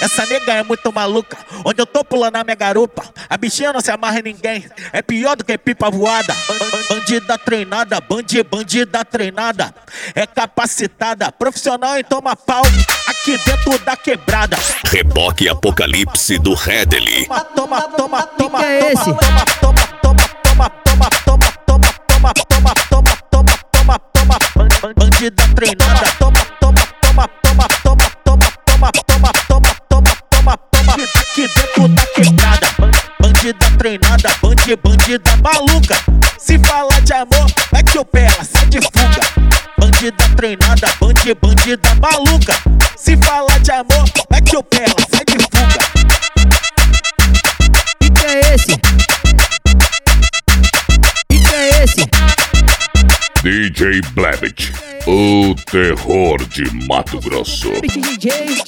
Essa nega é muito maluca. Onde eu tô pulando a minha garupa, a bichinha não se amarra em ninguém. É pior do que pipa voada. Bandida treinada, bandida treinada. É capacitada, profissional em toma pau. Aqui dentro da quebrada. Reboque Apocalipse do Redley. Toma, toma, toma, Que é esse? toma, toma, toma, toma, toma, toma, toma, toma, toma, toma, toma, toma, toma. Bandida treinada, toma, toma, toma, toma, toma, toma, toma, toma, toma, toma, toma, toma. Aqui dentro da quebrada. Bandida treinada, bandida maluca. Se falar de amor, mete o pé, ela sai de fuga. Bandida treinada, bandida maluca. Se falar de amor, mete o pé, ela sai de fuga. Que é esse? Que é esse? DJ Blevett, o terror de Mato Grosso. DJ